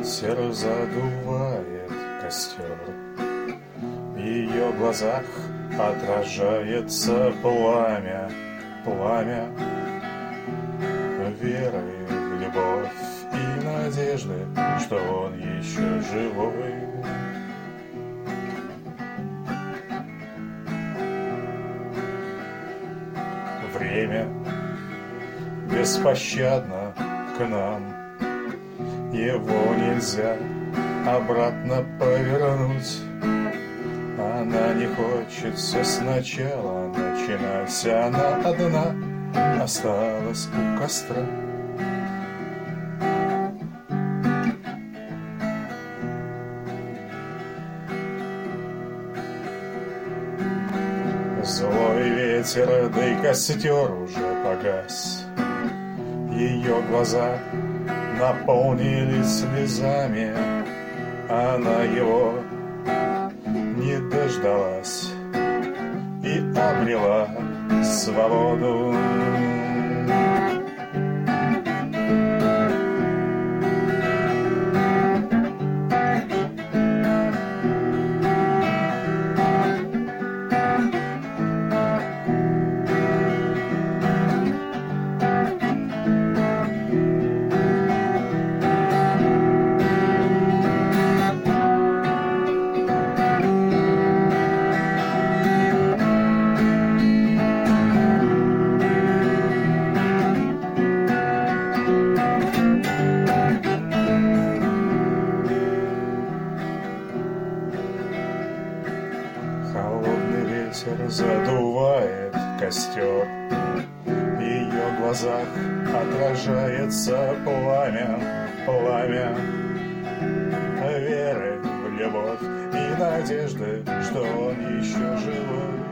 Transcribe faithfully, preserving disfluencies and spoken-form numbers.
ветер задувает костер. В ее глазах отражается пламя, пламя веры в любовь и надежды, что он еще живой. Время беспощадно к нам, его нельзя обратно повернуть. Она не хочет все сначала начинать, она одна осталась у костра. Злой ветер, да и костер уже погас. Ее глаза наполнились слезами. Она его не дождалась и обрела свободу. Холодный ветер задувает костер. В ее глазах отражается пламя, пламя веры в любовь и надежды, что он еще живой.